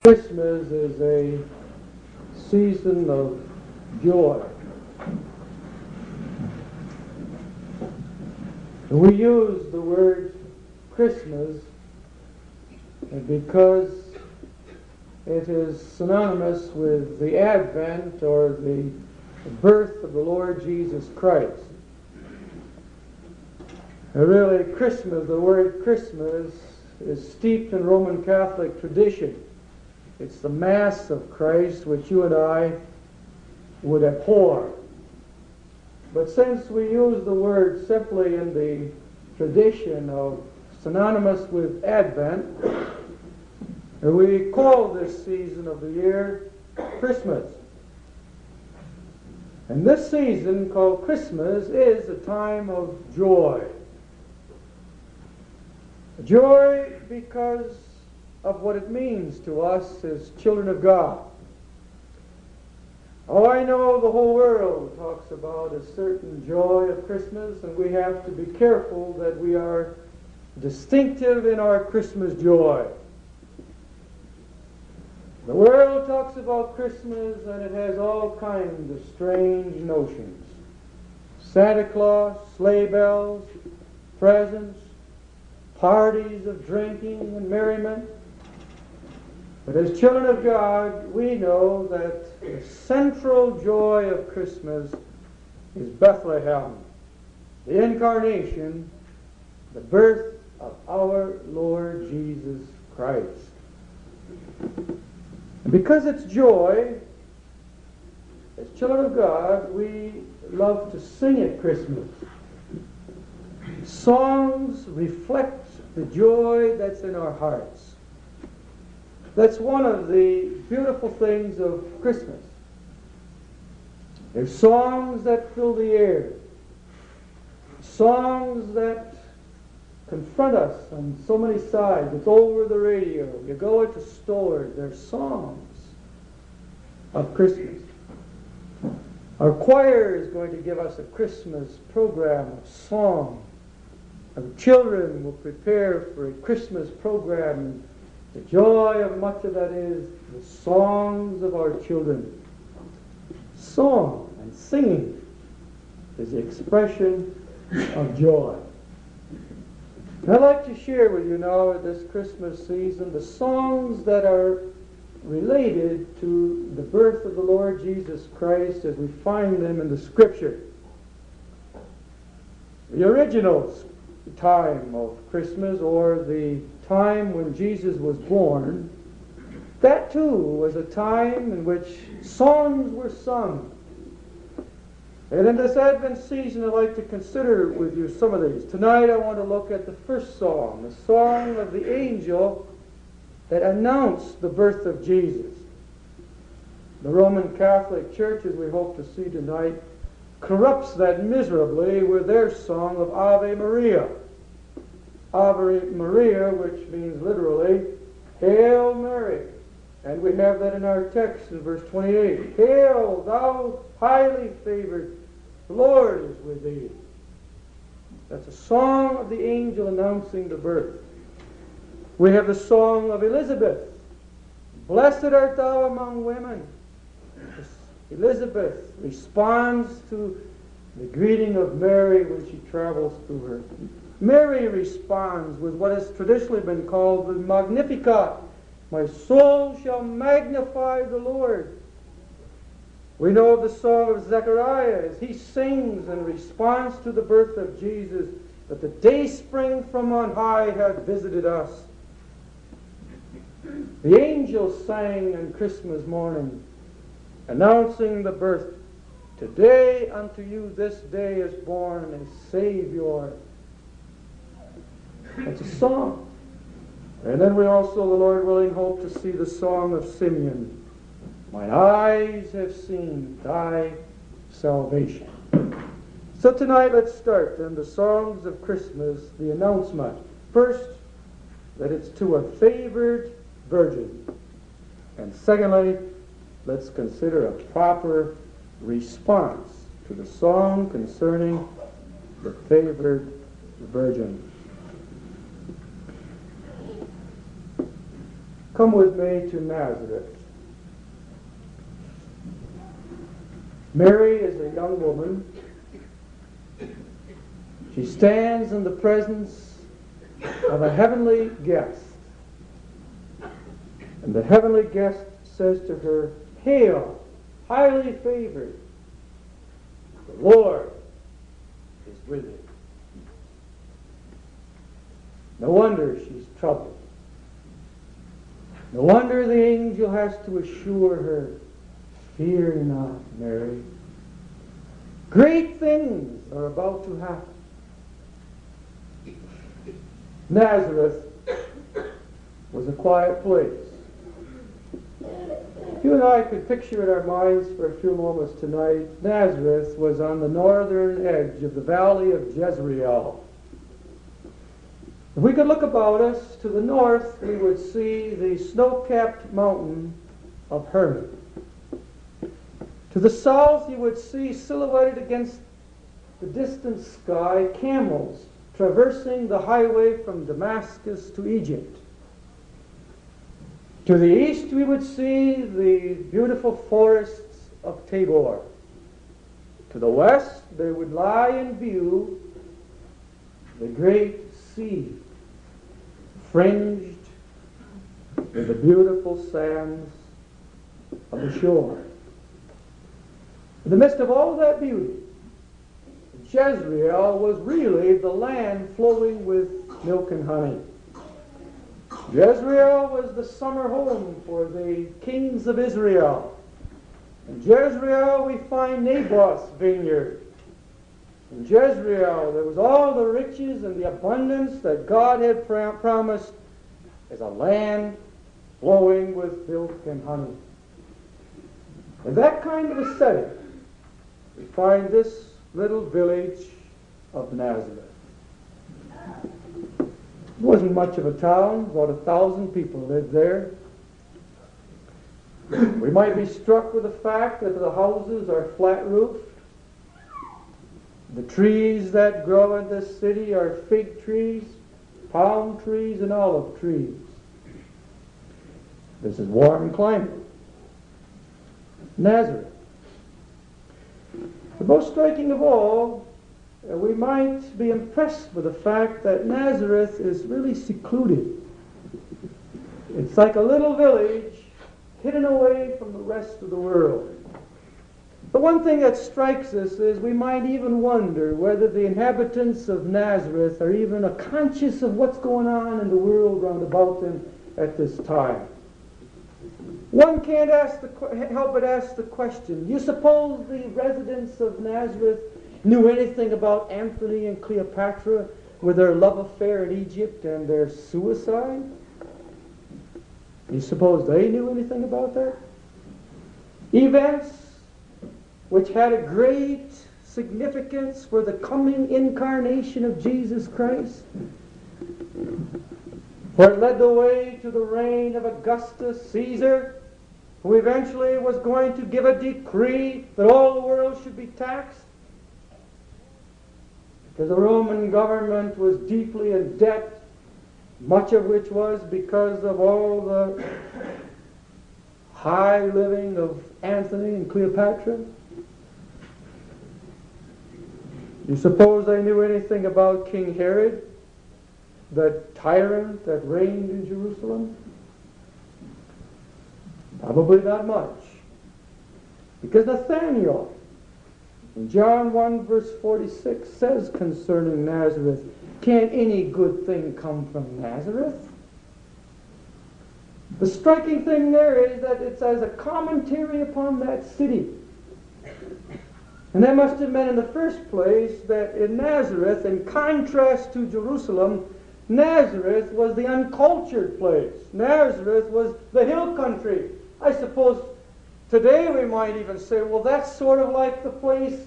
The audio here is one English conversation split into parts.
Christmas is a season of joy. We use the word Christmas because it is synonymous with the advent or the birth of the Lord Jesus Christ. Really, Christmas, the word Christmas, is steeped in Roman Catholic tradition. It's the Mass of Christ which you and I would abhor. But since we use the word simply in the tradition of synonymous with Advent, we call this season of the year Christmas. And this season called Christmas is a time of joy. Joy because of what it means to us as children of God. Oh, I know the whole world talks about a certain joy of Christmas, and we have to be careful that we are distinctive in our Christmas joy. The world talks about Christmas, and it has all kinds of strange notions. Santa Claus, sleigh bells, presents, parties of drinking and merriment. But as children of God, we know that the central joy of Christmas is Bethlehem, the incarnation, the birth of our Lord Jesus Christ. And because it's joy, as children of God, we love to sing at Christmas. Songs reflect the joy that's in our hearts. That's one of the beautiful things of Christmas. There's songs that fill the air. Songs that confront us on so many sides. It's over the radio. You go into stores. There's songs of Christmas. Our choir is going to give us a Christmas program of song. Our children will prepare for a Christmas program. The joy of much of that is the songs of our children. Song and singing is the expression of joy. And I'd like to share with you now at this Christmas season the songs that are related to the birth of the Lord Jesus Christ as we find them in the Scripture. The original time of Christmas, or the time when Jesus was born, that too was a time in which songs were sung. And in this Advent season, I'd like to consider with you some of these. Tonight I want to look at the first song, the song of the angel that announced the birth of Jesus. The Roman Catholic Church, as we hope to see tonight, corrupts that miserably with their song of Ave Maria. Ave Maria, which means literally, Hail Mary. And we have that in our text in verse 28. Hail, thou highly favored, the Lord is with thee. That's a song of the angel announcing the birth. We have the song of Elizabeth. Blessed art thou among women. Elizabeth responds to the greeting of Mary when she travels through her. Mary responds with what has traditionally been called the Magnificat. My soul shall magnify the Lord. We know of the song of Zechariah as he sings in response to the birth of Jesus that the day spring from on high hath visited us. The angels sang on Christmas morning, announcing the birth. Today unto you this day is born a Savior. It's a song. And then we also, the Lord willing, hope to see the song of Simeon. Mine eyes have seen thy salvation. So tonight let's start in the songs of Christmas, the announcement. First, that it's to a favored virgin. And secondly, let's consider a proper response to the song concerning the favored virgin. Come with me to Nazareth. Mary is a young woman. She stands in the presence of a heavenly guest. And the heavenly guest says to her, "Hail, highly favored. The Lord is with you." No wonder she's troubled. No wonder the angel has to assure her, "Fear not, Mary. Great things are about to happen." Nazareth was a quiet place. If you and I could picture in our minds for a few moments tonight, Nazareth was on the northern edge of the valley of Jezreel. If we could look about us to the north, we would see the snow-capped mountain of Hermon. To the south, you would see silhouetted against the distant sky camels traversing the highway from Damascus to Egypt. To the east, we would see the beautiful forests of Tabor. To the west, there would lie in view the great sea, fringed with the beautiful sands of the shore. In the midst of all that beauty, Jezreel was really the land flowing with milk and honey. Jezreel was the summer home for the kings of Israel. In Jezreel we find Naboth's vineyard. In Jezreel there was all the riches and the abundance that God had promised as a land flowing with milk and honey. In that kind of a setting, we find this little village of Nazareth. It wasn't much of a town. About 1,000 people lived there. We might be struck with the fact that the houses are flat-roofed. The trees that grow in this city are fig trees, palm trees, and olive trees. This is warm climate. Nazareth. The most striking of all, we might be impressed with the fact that Nazareth is really secluded. It's like a little village hidden away from the rest of the world. The one thing that strikes us is we might even wonder whether the inhabitants of Nazareth are even conscious of what's going on in the world round about them at this time. One can't help but ask the question, you suppose the residents of Nazareth knew anything about Antony and Cleopatra with their love affair in Egypt and their suicide? You suppose they knew anything about that? Events which had a great significance for the coming incarnation of Jesus Christ. For it led the way to the reign of Augustus Caesar, who eventually was going to give a decree that all the world should be taxed. Because the Roman government was deeply in debt, much of which was because of all the high living of Antony and Cleopatra. You suppose they knew anything about King Herod, the tyrant that reigned in Jerusalem? Probably not much. Because Nathanael, in John 1 verse 46, says concerning Nazareth, "Can any good thing come from Nazareth?" The striking thing there is that it's as a commentary upon that city. And that must have meant in the first place that in Nazareth, in contrast to Jerusalem, Nazareth was the uncultured place. Nazareth was the hill country. I suppose today we might even say, well, that's sort of like the place,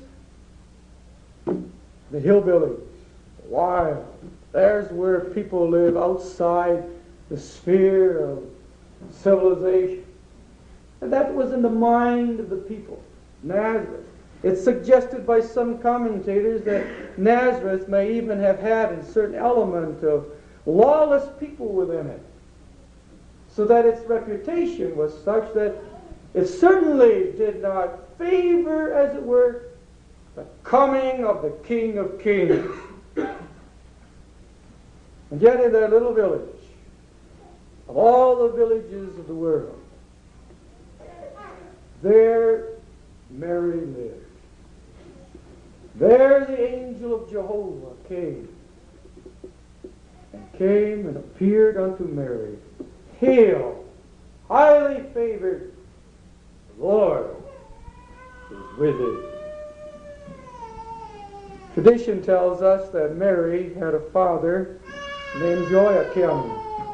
the hillbillies, wild. There's where people live outside the sphere of civilization. And that was in the mind of the people, Nazareth. It's suggested by some commentators that Nazareth may even have had a certain element of lawless people within it. so that its reputation was such that it certainly did not favor, as it were, the coming of the King of Kings. And yet in that little village, of all the villages of the world, there Mary lived. There the angel of Jehovah came and appeared unto Mary. Hail, highly favored, the Lord is with thee. Tradition tells us that Mary had a father named Joachim,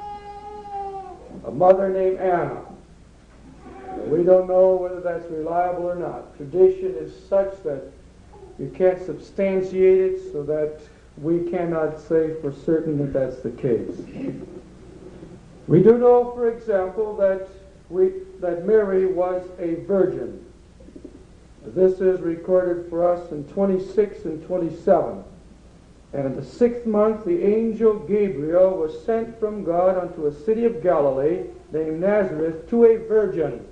a mother named Anna. We don't know whether that's reliable or not. Tradition is such that you can't substantiate it, so that we cannot say for certain that that's the case. We do know, for example, that Mary was a virgin. This is recorded for us in 26 and 27. And in the 6th month, the angel Gabriel was sent from God unto a city of Galilee named Nazareth to a virgin.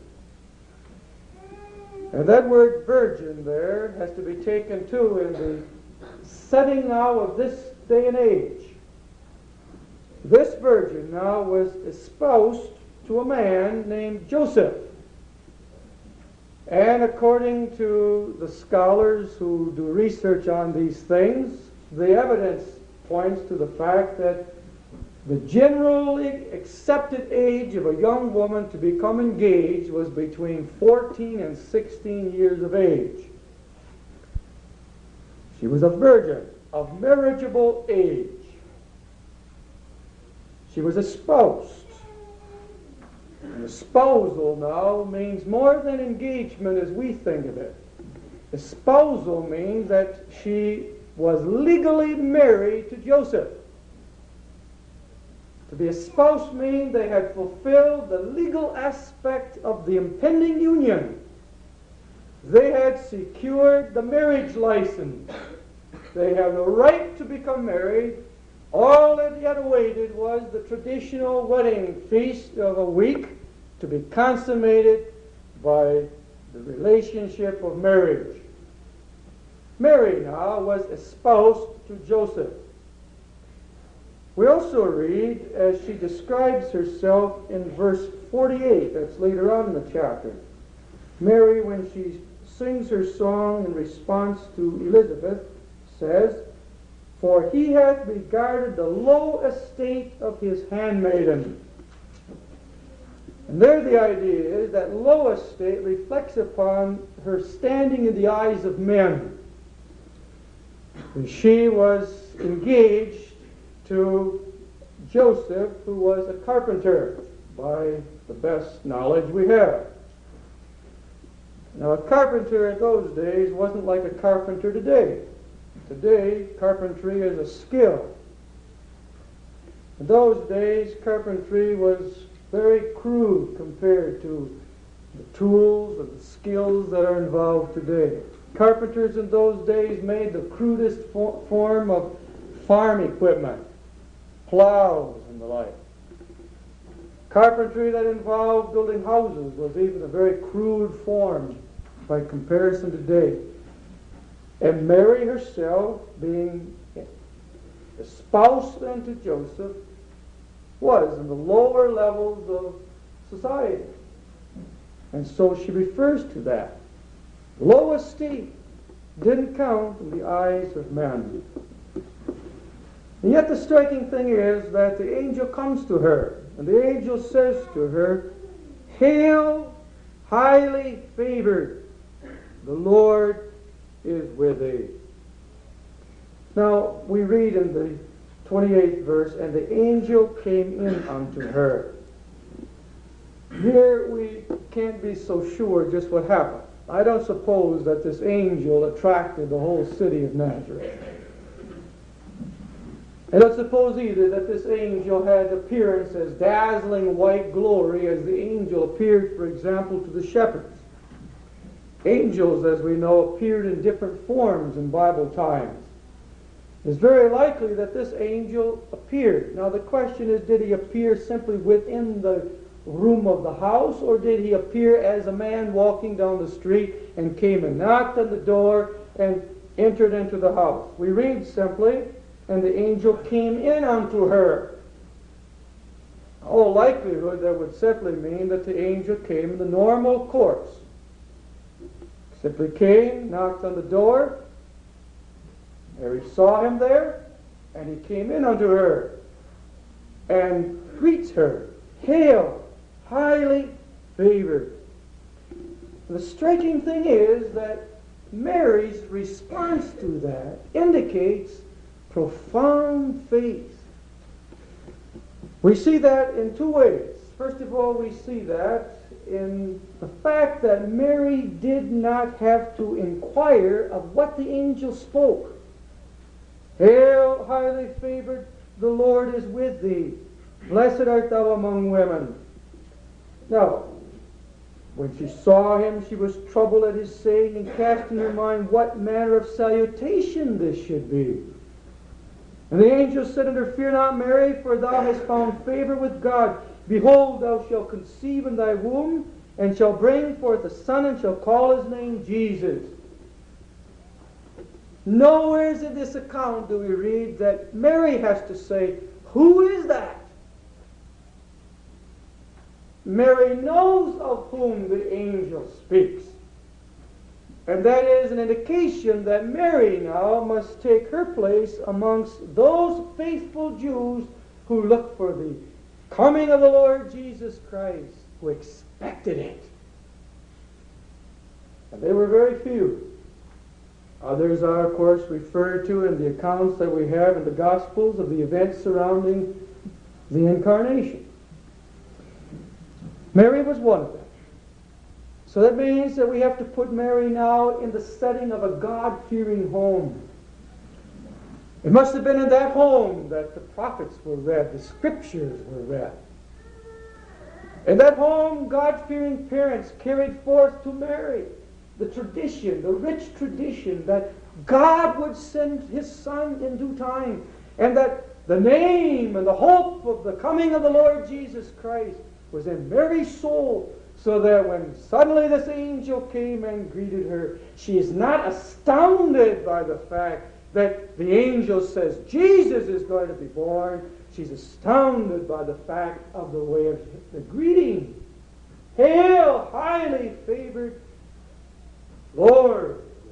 And that word virgin there has to be taken too in the setting now of this day and age. This virgin now was espoused to a man named Joseph. And according to the scholars who do research on these things, the evidence points to the fact that the generally accepted age of a young woman to become engaged was between 14 and 16 years of age. She was a virgin of marriageable age. She was espoused. And espousal now means more than engagement as we think of it. Espousal means that she was legally married to Joseph. To be espoused means they had fulfilled the legal aspect of the impending union. They had secured the marriage license. They have the right to become married. All that yet awaited was the traditional wedding feast of a week to be consummated by the relationship of marriage. Mary now was espoused to Joseph. We also read, as she describes herself in verse 48, that's later on in the chapter. Mary, when she sings her song in response to Elizabeth, says, "For he hath regarded the low estate of his handmaiden." And there the idea is that low estate reflects upon her standing in the eyes of men. And she was engaged to Joseph, who was a carpenter, by the best knowledge we have. Now, a carpenter in those days wasn't like a carpenter today. Today, carpentry is a skill. In those days, carpentry was very crude compared to the tools and the skills that are involved today. Carpenters in those days made the crudest form of farm equipment, plows and the like. Carpentry that involved building houses was even a very crude form by comparison today. And Mary herself, being espoused unto Joseph, was in the lower levels of society. And so she refers to that. Low esteem didn't count in the eyes of men. And yet the striking thing is that the angel comes to her, and the angel says to her, "Hail, highly favored, the Lord is with thee." Now, we read in the 28th verse, "And the angel came in unto her." Here we can't be so sure just what happened. I don't suppose that this angel attracted the whole city of Nazareth. I don't suppose either that this angel had appearance as dazzling white glory as the angel appeared, for example, to the shepherds. Angels, as we know, appeared in different forms in Bible times. It's very likely that this angel appeared. Now the question is, did he appear simply within the room of the house, or did he appear as a man walking down the street and came and knocked on the door and entered into the house? We read simply, and the angel came in unto her. All likelihood, that would simply mean that the angel came in the normal course. Simply came, knocked on the door, Mary saw him there, and he came in unto her and greets her, "Hail, highly favored." The striking thing is that Mary's response to that indicates profound faith. We see that in two ways. First of all, we see that in the fact that Mary did not have to inquire of what the angel spoke. "Hail, highly favored, the Lord is with thee. Blessed art thou among women." Now, when she saw him, she was troubled at his saying, and cast in her mind what manner of salutation this should be. And the angel said unto her, "Fear not, Mary, for thou hast found favor with God. Behold, thou shalt conceive in thy womb, and shalt bring forth a son, and shalt call his name Jesus." Nowhere in this account do we read that Mary has to say, "Who is that?" Mary knows of whom the angel speaks. And that is an indication that Mary now must take her place amongst those faithful Jews who look for the coming of the Lord Jesus Christ, who expected it. And they were very few. Others are, of course, referred to in the accounts that we have in the Gospels of the events surrounding the Incarnation. Mary was one of them. So that means that we have to put Mary now in the setting of a God-fearing home. It must have been in that home that the prophets were read, the scriptures were read. In that home, God-fearing parents carried forth to Mary the tradition, the rich tradition that God would send his Son in due time, and that the name and the hope of the coming of the Lord Jesus Christ was in Mary's soul, so that when suddenly this angel came and greeted her, she is not astounded by the fact that the angel says Jesus is going to be born. She's astounded by the fact of the way of the greeting. "Hail, highly favored Lord."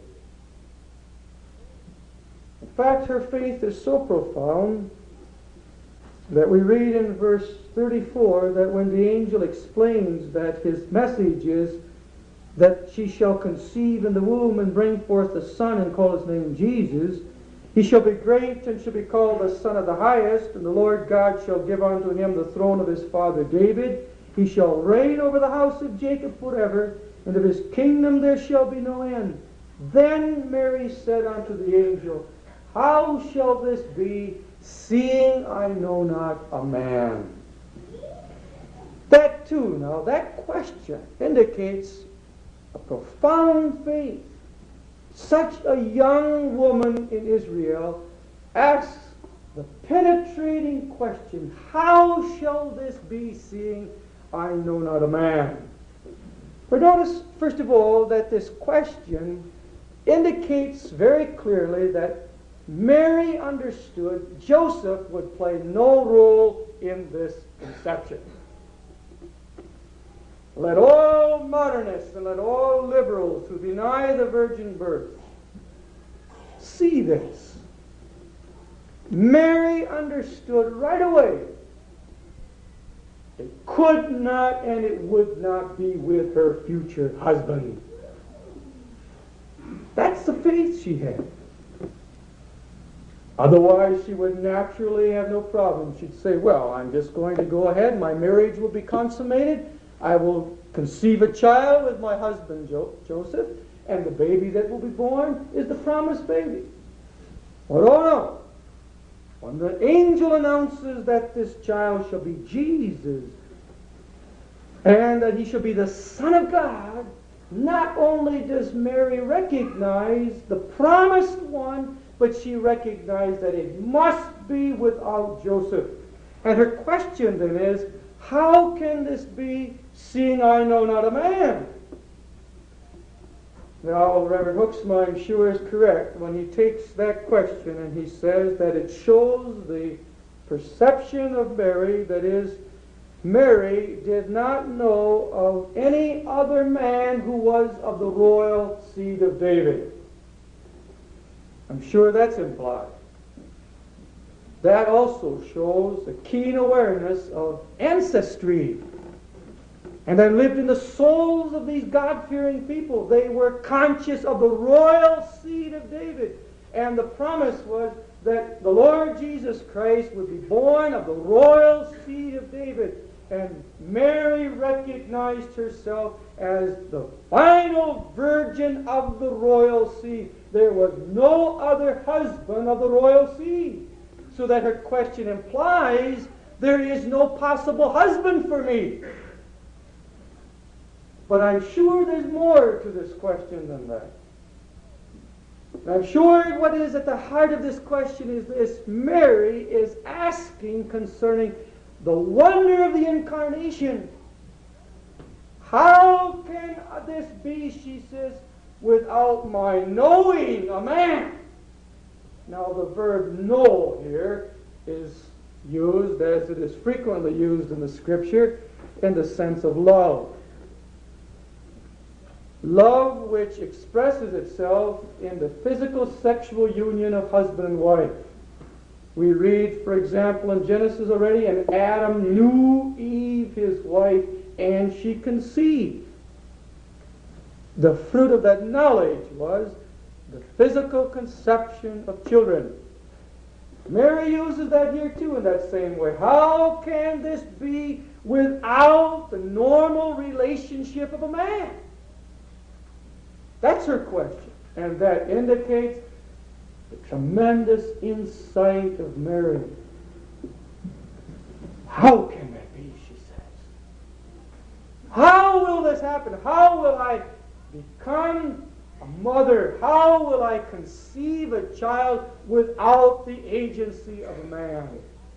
In fact, her faith is so profound that we read in verse 34 that when the angel explains that his message is that she shall conceive in the womb and bring forth a son and call his name Jesus, he shall be great and shall be called the Son of the Highest, and the Lord God shall give unto him the throne of his father David. He shall reign over the house of Jacob forever, and of his kingdom there shall be no end. Then Mary said unto the angel, "How shall this be, seeing I know not a man?" That too, now, that question indicates a profound faith. Such a young woman in Israel asks the penetrating question, "How shall this be, seeing I know not a man?" But notice, first of all, that this question indicates very clearly that Mary understood Joseph would play no role in this conception. Let all modernists and let all liberals who deny the virgin birth see this. Mary understood right away it could not and it would not be with her future husband. That's the faith she had. Otherwise, she would naturally have no problem. She'd say, "Well, I'm just going to go ahead. My marriage will be consummated. I will conceive a child with my husband Joseph, and the baby that will be born is the promised baby." But oh no. When the angel announces that this child shall be Jesus, and that he shall be the Son of God, not only does Mary recognize the promised one, but she recognized that it must be without Joseph. And her question then is, How can this be, seeing I know not a man? Now, Reverend Hooksma, I'm sure, is correct when he takes that question and he says that it shows the perception of Mary, that is, Mary did not know of any other man who was of the royal seed of David. I'm sure that's implied. That also shows a keen awareness of ancestry. And that lived in the souls of these God-fearing people. They were conscious of the royal seed of David. And the promise was that the Lord Jesus Christ would be born of the royal seed of David. And Mary recognized herself as the final virgin of the royal seed. There was no other husband of the royal seed. So that her question implies, there is no possible husband for me. But I'm sure there's more to this question than that. I'm sure what is at the heart of this question is this: Mary is asking concerning the wonder of the incarnation. How can this be, she says, without my knowing a man? Now the verb know here is used, as it is frequently used in the Scripture, in the sense of love. Love which expresses itself in the physical sexual union of husband and wife. We read, for example, in Genesis already, and Adam knew Eve, his wife, and she conceived. The fruit of that knowledge was the physical conception of children. Mary uses that here too in that same way. How can this be without the normal relationship of a man? That's her question. And that indicates the tremendous insight of Mary. How can that be, she says. How will this happen? How will I become a mother? How will I conceive a child without the agency of a man?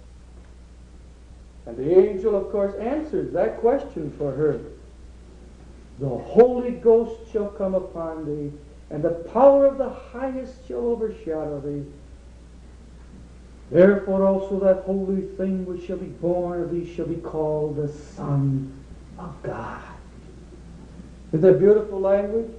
And the angel, of course, answers that question for her. The Holy Ghost shall come upon thee, and the power of the highest shall overshadow thee. Therefore also that holy thing which shall be born of thee shall be called the Son of God. Isn't that beautiful language?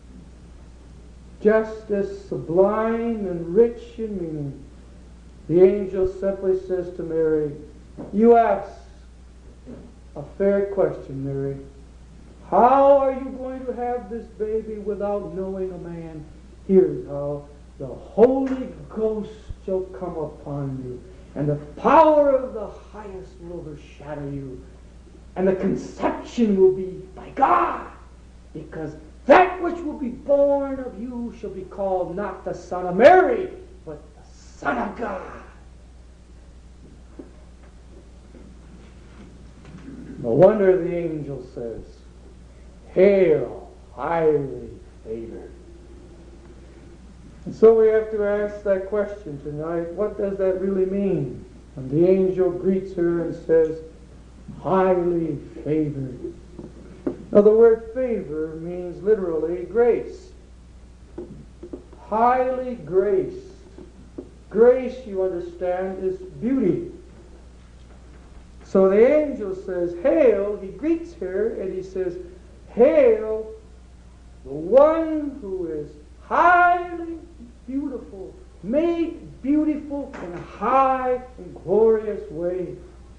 Just as sublime and rich in meaning. The angel simply says to Mary, you ask a fair question, Mary. How are you going to have this baby without knowing a man? Here's how. The Holy Ghost shall come upon you, and the power of the highest will overshadow you, and the conception will be by God, because that which will be born of you shall be called not the Son of Mary, but the Son of God. No wonder the angel says, hail, highly favored. And so we have to ask that question tonight. What does that really mean? And the angel greets her and says, highly favored. Now the word favor means literally grace. Highly graced. Grace, you understand, is beauty. So the angel says, hail, he greets her and he says, hail, the one who is highly beautiful, made beautiful in a high and glorious way.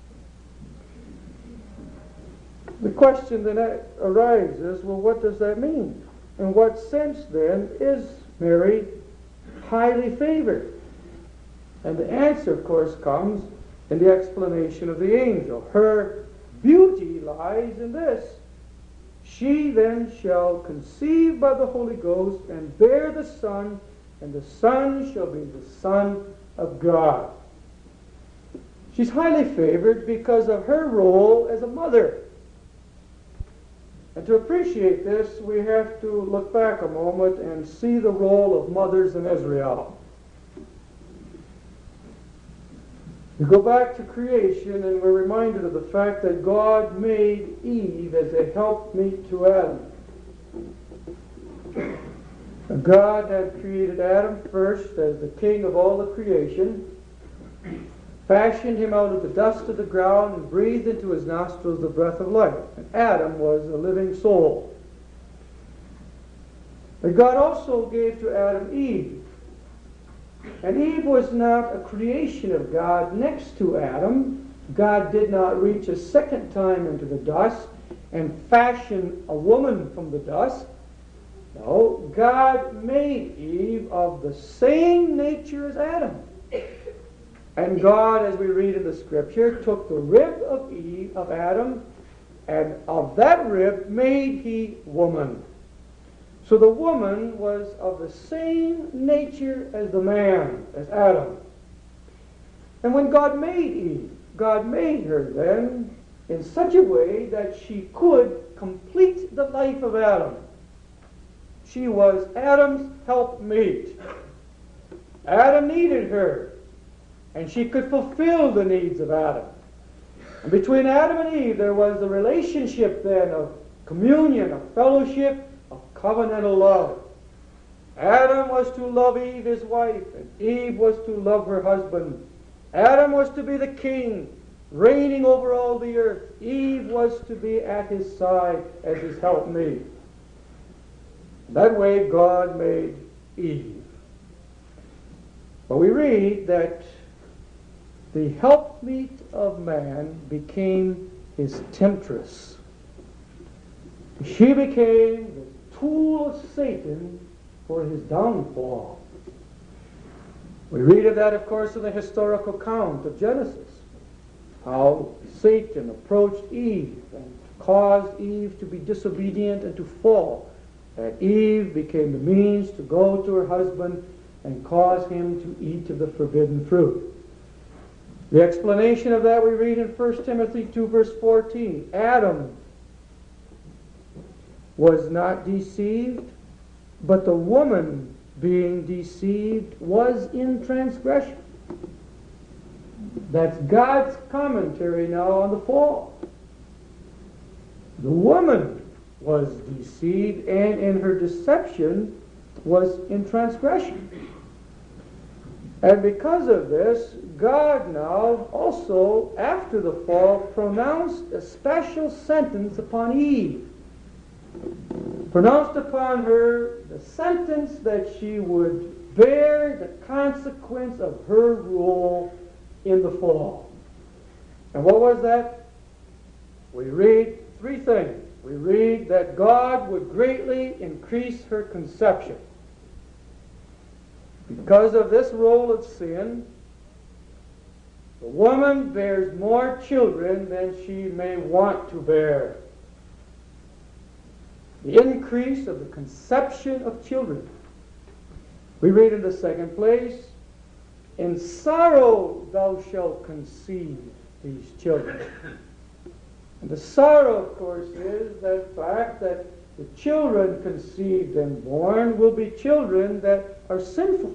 The question then arises, well, what does that mean? In what sense then is Mary highly favored? And the answer, of course, comes in the explanation of the angel. Her beauty lies in this. She then shall conceive by the Holy Ghost and bear the Son, and the Son shall be the Son of God. She's highly favored because of her role as a mother. And to appreciate this, we have to look back a moment and see the role of mothers in Israel. We go back to creation and we're reminded of the fact that God made Eve as a helpmeet to Adam. God had created Adam first as the king of all the creation, fashioned him out of the dust of the ground, and breathed into his nostrils the breath of life. And Adam was a living soul. But God also gave to Adam Eve. And Eve was not a creation of God next to Adam. God did not reach a second time into the dust and fashion a woman from the dust. No, God made Eve of the same nature as Adam. And God, as we read in the Scripture, took the rib of Eve, of Adam, and of that rib made he woman. So the woman was of the same nature as the man, as Adam. And when God made Eve, God made her then in such a way that she could complete the life of Adam. She was Adam's helpmate. Adam needed her, and she could fulfill the needs of Adam. And between Adam and Eve, there was the relationship then of communion, of fellowship, of covenantal love. Adam was to love Eve, his wife, and Eve was to love her husband. Adam was to be the king, reigning over all the earth. Eve was to be at his side as his helpmate. That way God made Eve. But we read that the helpmeet of man became his temptress. She became the tool of Satan for his downfall. We read of that, of course, in the historical account of Genesis. How Satan approached Eve and caused Eve to be disobedient and to fall. And Eve became the means to go to her husband and cause him to eat of the forbidden fruit. The explanation of that we read in 1 Timothy 2 verse 14. Adam was not deceived, but the woman being deceived was in transgression. That's God's commentary now on the fall. The woman was deceived, and in her deception was in transgression. And because of this, God now also, after the fall, pronounced a special sentence upon Eve. Pronounced upon her the sentence that she would bear the consequence of her rule in the fall. And what was that? We read three things. We read that God would greatly increase her conception. Because of this role of sin, the woman bears more children than she may want to bear. The increase of the conception of children. We read in the second place, in sorrow thou shalt conceive these children. And the sorrow, of course, is that fact that the children conceived and born will be children that are sinful.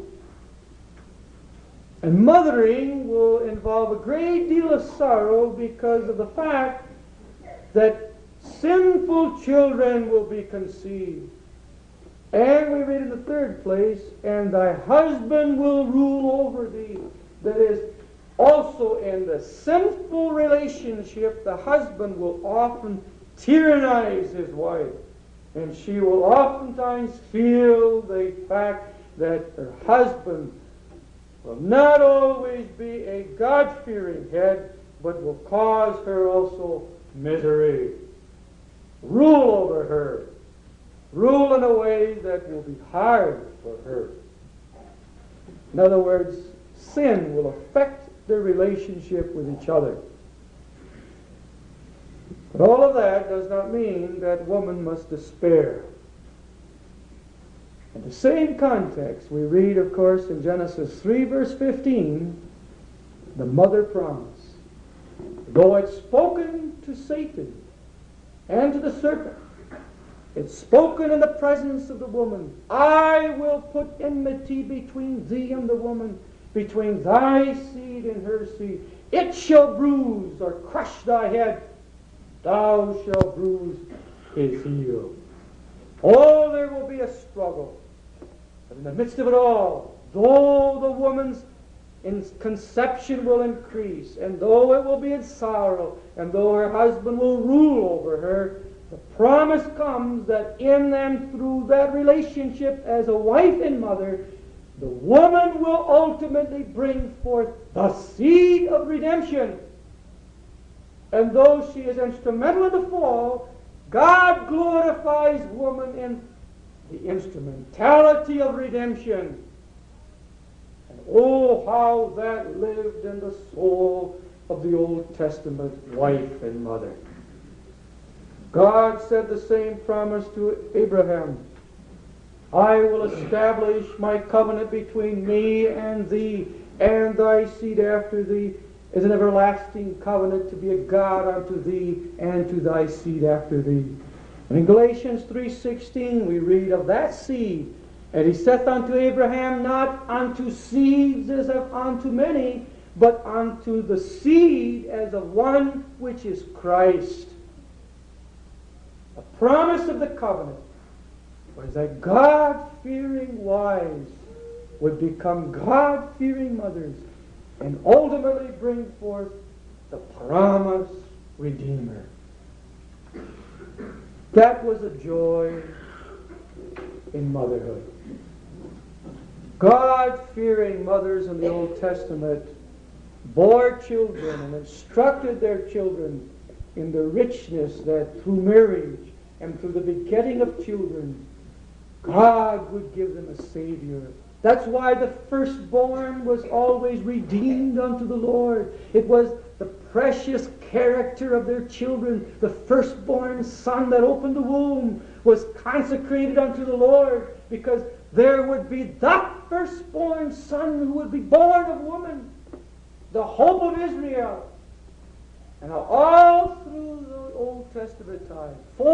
And mothering will involve a great deal of sorrow because of the fact that sinful children will be conceived. And we read in the third place, and thy husband will rule over thee. That is, also in the sinful relationship, the husband will often tyrannize his wife. And she will oftentimes feel the fact that her husband will not always be a God-fearing head, but will cause her also misery. Rule over her. Rule in a way that will be hard for her. In other words, sin will affect their relationship with each other. But all of that does not mean that woman must despair. In the same context, we read, of course, in Genesis 3, verse 15, the mother promise. Though it's spoken to Satan and to the serpent, it's spoken in the presence of the woman, I will put enmity between thee and the woman, between thy seed and her seed. It shall bruise or crush thy head. Thou shalt bruise his heel. Oh, there will be a struggle. But in the midst of it all, though the woman's conception will increase, and though it will be in sorrow, and though her husband will rule over her, the promise comes that in them, through that relationship as a wife and mother, the woman will ultimately bring forth the seed of redemption. And though she is instrumental in the fall, God glorifies woman in the instrumentality of redemption. And oh, how that lived in the soul of the Old Testament wife and mother. God said the same promise to Abraham. I will establish my covenant between me and thee and thy seed after thee as an everlasting covenant to be a God unto thee and to thy seed after thee. And in Galatians 3:16 we read of that seed, and he saith unto Abraham, not unto seeds as of unto many, but unto the seed as of one which is Christ. The promise of the covenant was that God-fearing wives would become God-fearing mothers and ultimately bring forth the promised Redeemer. That was a joy in motherhood. God-fearing mothers in the Old Testament bore children and instructed their children in the richness that through marriage and through the begetting of children, God would give them a Savior. That's why the firstborn was always redeemed unto the Lord. It was the precious character of their children. The firstborn son that opened the womb was consecrated unto the Lord, because there would be the firstborn son who would be born of woman, the hope of Israel. And all through the Old Testament time,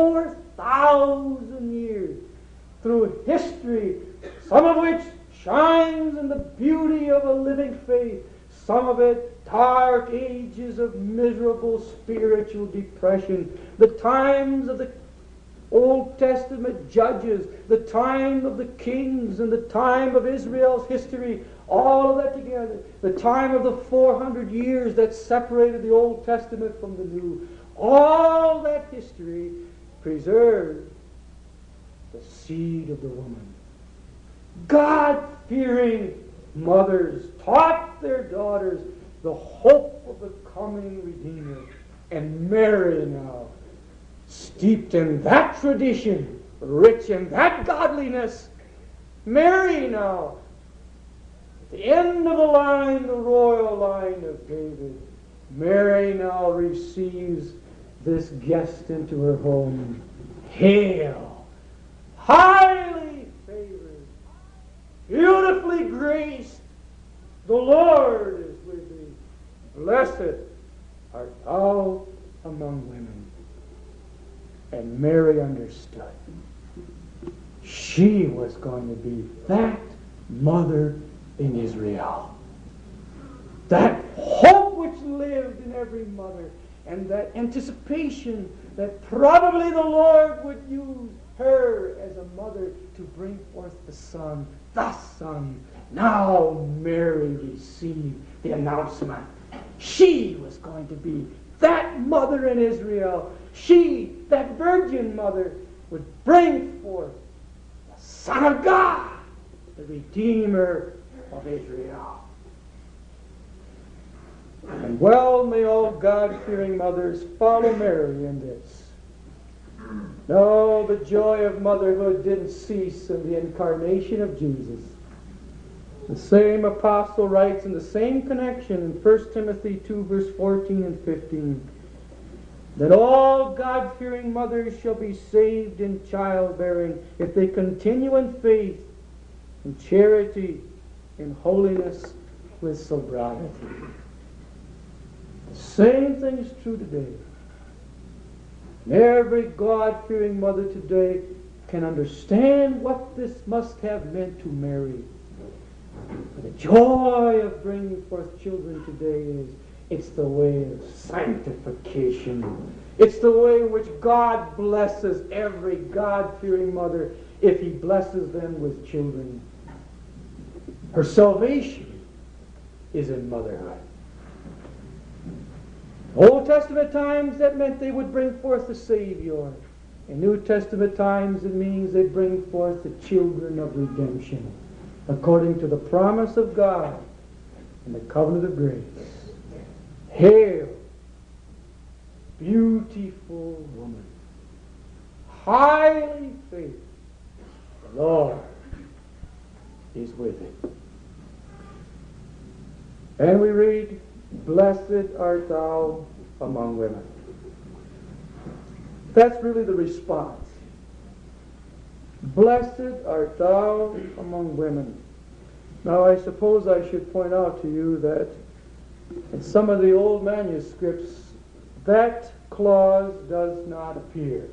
4,000 years, through history, some of which shines in the beauty of a living faith, some of it dark ages of miserable spiritual depression, the times of the Old Testament judges, the time of the kings, and the time of Israel's history, all of that together, the time of the 400 years that separated the Old Testament from the New, all that history preserved the seed of the woman. God-fearing mothers taught their daughters the hope of the coming Redeemer. And Mary now, steeped in that tradition, rich in that godliness, Mary now, at the end of the line, the royal line of David, Mary now receives this guest into her home. Hail, highly favored, beautifully graced, the Lord is with thee. Blessed art thou among women. And Mary understood. She was going to be that mother in Israel. That hope which lived in every mother, and that anticipation that probably the Lord would use her as a mother to bring forth the Son. The Son. Now Mary received the announcement. She was going to be that mother in Israel. She, that virgin mother, would bring forth the Son of God, the Redeemer of Israel. And well may all God-fearing mothers follow Mary in this. No, the joy of motherhood didn't cease in the incarnation of Jesus. The same apostle writes in the same connection in 1 Timothy 2, verse 14 and 15, that all God-fearing mothers shall be saved in childbearing if they continue in faith, in charity, in holiness, with sobriety. The same thing is true today. And every God-fearing mother today can understand what this must have meant to Mary. The joy of bringing forth children today It's the way of sanctification. It's the way in which God blesses every God-fearing mother if He blesses them with children. Her salvation is in motherhood. Old Testament times, that meant they would bring forth the Savior. In New Testament times, it means they bring forth the children of redemption, according to the promise of God and the covenant of grace. Hail, beautiful woman, highly favored. The Lord is with thee. And we read, blessed art thou among women. That's really the response. Blessed art thou among women. Now I suppose I should point out to you that in some of the old manuscripts, that clause does not appear.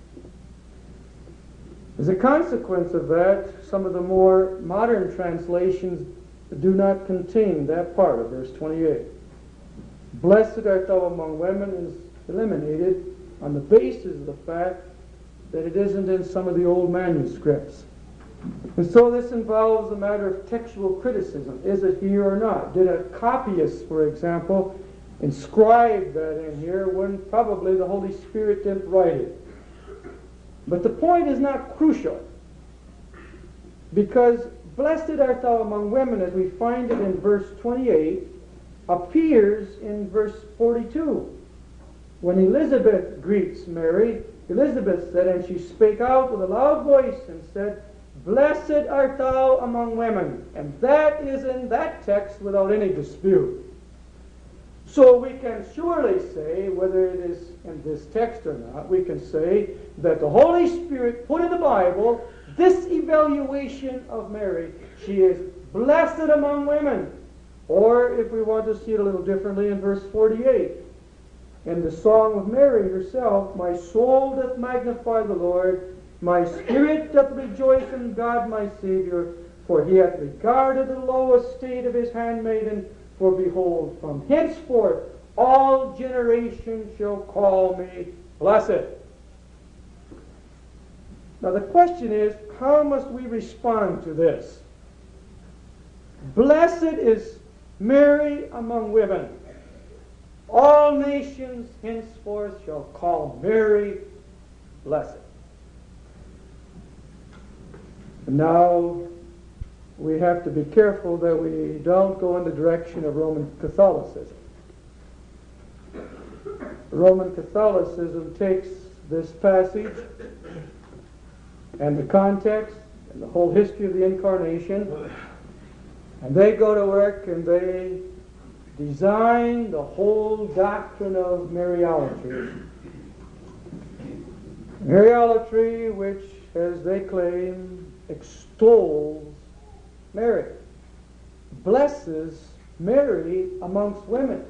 As a consequence of that, some of the more modern translations do not contain that part of verse 28. Blessed art thou among women is eliminated on the basis of the fact that it isn't in some of the old manuscripts. And so this involves a matter of textual criticism. Is it here or not? Did a copyist, for example, inscribe that in here when probably the Holy Spirit didn't write it? But the point is not crucial, because blessed art thou among women, as we find it in verse 28, appears in verse 42. When Elizabeth greets Mary, Elizabeth said, and she spake out with a loud voice and said, blessed art thou among women. And that is in that text without any dispute. So we can surely say, whether it is in this text or not, we can say that the Holy Spirit put in the Bible this evaluation of Mary. She is blessed among women. Or, if we want to see it a little differently, in verse 48, in the Song of Mary herself, my soul doth magnify the Lord, my spirit doth rejoice in God my Savior, for He hath regarded the low estate of His handmaiden. For behold, from henceforth all generations shall call me blessed. Now the question is, how must we respond to this? Blessed is Mary among women. All nations henceforth shall call Mary blessed. Now, we have to be careful that we don't go in the direction of Roman Catholicism. Roman Catholicism takes this passage and the context and the whole history of the Incarnation, and they go to work and they design the whole doctrine of Mariolatry. Mariolatry, which, as they claim, extols Mary, blesses Mary amongst women.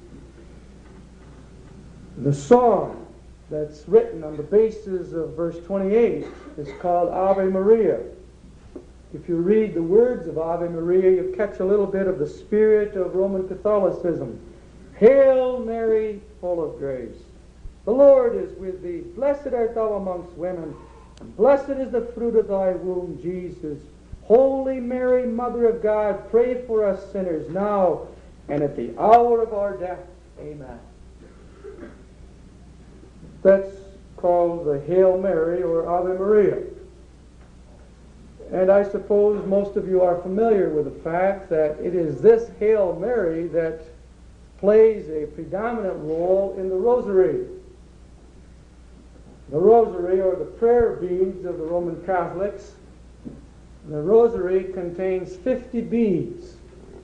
The song that's written on the basis of verse 28 is called Ave Maria. If you read the words of Ave Maria, you catch a little bit of the spirit of Roman Catholicism. Hail Mary, full of grace. The Lord is with thee. Blessed art thou amongst women, and blessed is the fruit of thy womb, Jesus. Holy Mary, Mother of God, pray for us sinners now and at the hour of our death. Amen. That's called the Hail Mary or Ave Maria. And I suppose most of you are familiar with the fact that it is this Hail Mary that plays a predominant role in the Rosary. The Rosary, or the prayer beads of the Roman Catholics, the Rosary contains 50 beads,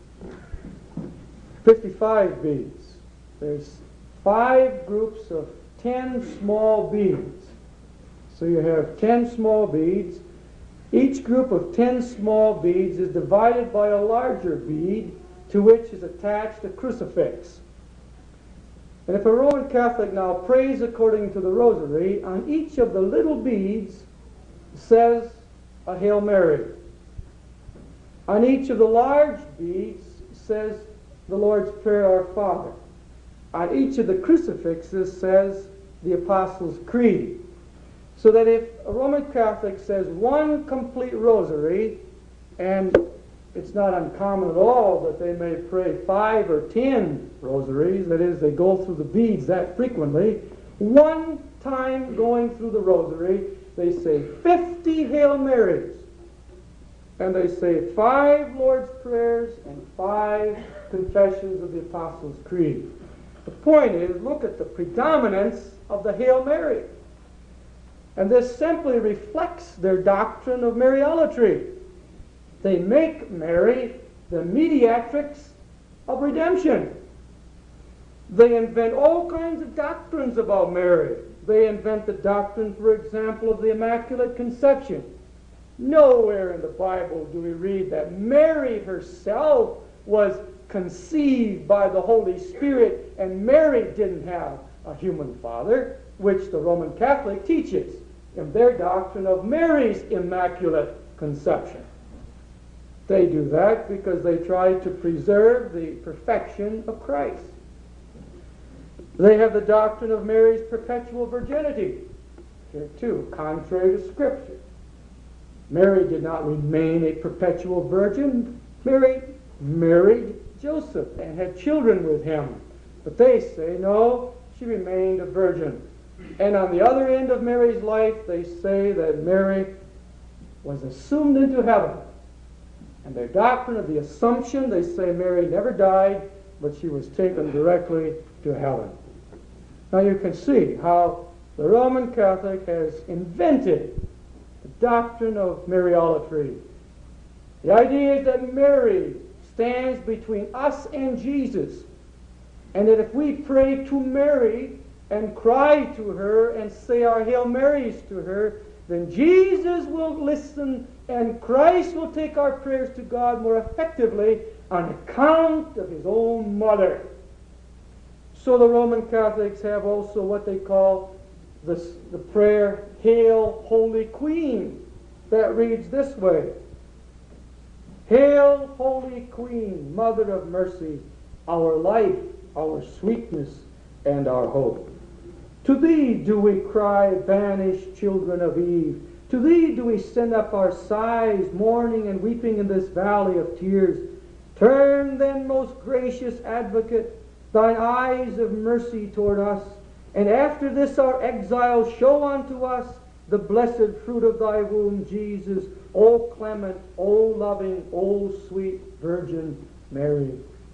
55 beads. There's 5 groups of 10 small beads. So you have 10 small beads. Each group of 10 small beads is divided by a larger bead to which is attached a crucifix. And if a Roman Catholic now prays according to the Rosary, on each of the little beads says a Hail Mary. On each of the large beads says the Lord's Prayer, Our Father. on each of the crucifixes says the Apostles' Creed. So that if a Roman Catholic says one complete rosary, and it's not uncommon at all that they may pray 5 or 10 rosaries, that is, they go through the beads that frequently, one time going through the rosary, they say 50 Hail Marys, and they say 5 Lord's Prayers and 5 confessions of the Apostles' Creed. The point is, look at the predominance of the Hail Mary. And this simply reflects their doctrine of Mariolatry. They make Mary the mediatrix of redemption. They invent all kinds of doctrines about Mary. They invent the doctrine, for example, of the Immaculate Conception. Nowhere in the Bible do we read that Mary herself was conceived by the Holy Spirit and Mary didn't have a human father, which the Roman Catholic teaches in their doctrine of Mary's Immaculate Conception. They do that because they try to preserve the perfection of Christ. They have the doctrine of Mary's perpetual virginity. Here too, contrary to Scripture. Mary did not remain a perpetual virgin. Mary married Joseph and had children with him. But they say, no, she remained a virgin. And on the other end of Mary's life, they say that Mary was assumed into heaven. And their doctrine of the Assumption, they say Mary never died, but she was taken directly to heaven. Now you can see how the Roman Catholic has invented the doctrine of Mariolatry. The idea is that Mary stands between us and Jesus, and that if we pray to Mary and cry to her and say our Hail Marys to her, then Jesus will listen and Christ will take our prayers to God more effectively on account of his own mother. So the Roman Catholics have also what they call the prayer, Hail, Holy Queen, that reads this way: Hail, Holy Queen, Mother of Mercy, our life, our sweetness, and our hope. To thee do we cry, banished children of Eve. To thee do we send up our sighs, mourning and weeping in this valley of tears. Turn then, most gracious Advocate, thine eyes of mercy toward us, and after this our exile show unto us the blessed fruit of thy womb, Jesus, O clement, O loving, O sweet Virgin Mary.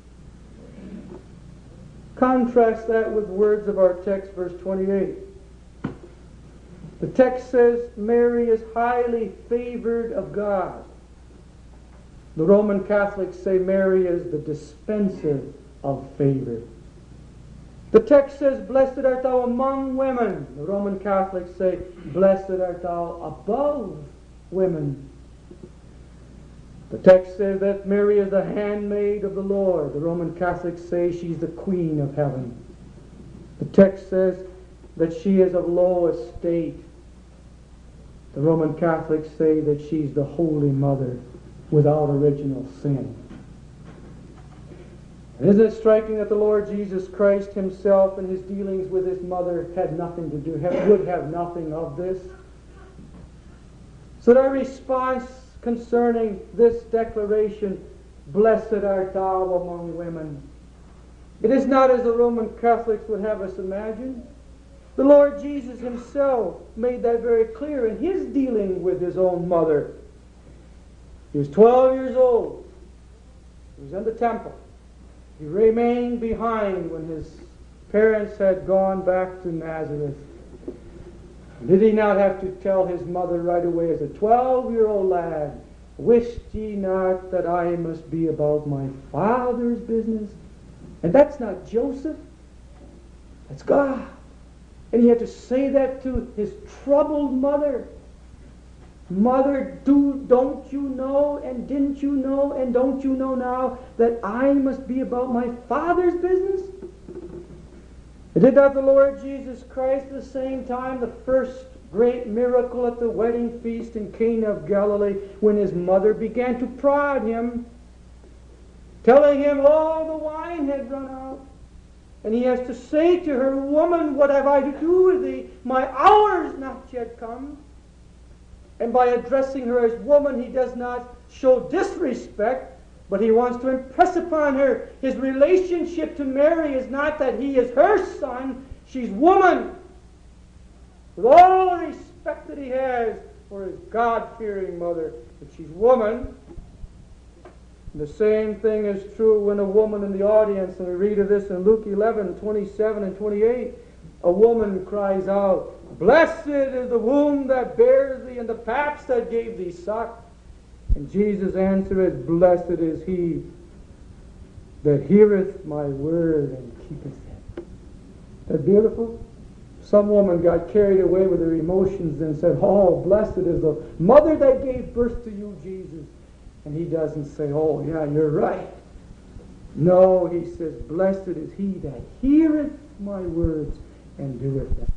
Contrast that with words of our text, verse 28. The text says Mary is highly favored of God. The Roman Catholics say Mary is the dispenser of favor. The text says, Blessed art thou among women. The Roman Catholics say, Blessed art thou above women. The text says that Mary is the handmaid of the Lord. The Roman Catholics say she's the queen of heaven. The text says that she is of low estate. The Roman Catholics say that she's the Holy Mother without original sin. And isn't it striking that the Lord Jesus Christ himself in his dealings with his mother had nothing to do, would have nothing of this? So our response concerning this declaration, Blessed art thou among women, it is not as the Roman Catholics would have us imagine. The Lord Jesus himself made that very clear in his dealing with his own mother. He was 12 years old. He was in the temple. He remained behind when his parents had gone back to Nazareth. Did he not have to tell his mother right away as a 12-year-old lad, Wist ye not that I must be about my Father's business? And that's not Joseph. That's God. And he had to say that to his troubled mother. Mother, don't you know, and didn't you know, and don't you know now that I must be about my Father's business? And did not the Lord Jesus Christ at the same time, the first great miracle at the wedding feast in Cana of Galilee, when his mother began to prod him, telling him all the wine had run out, And he has to say to her, woman, what have I to do with thee? My hour is not yet come. And by addressing her as woman, he does not show disrespect, but he wants to impress upon her his relationship to Mary is not that he is her son, she's woman. With all the respect that he has for his God-fearing mother, but she's woman. And the same thing is true when a woman in the audience, and we read of this in Luke 11, 27 and 28, a woman cries out, blessed is the womb that bears thee, and the paps that gave thee suck. And Jesus answered, blessed is he that heareth my word and keepeth it. Isn't that beautiful? Some woman got carried away with her emotions and said, oh, blessed is the mother that gave birth to you, Jesus. And he doesn't say, oh, yeah, you're right. No, he says, blessed is he that heareth my words and doeth them.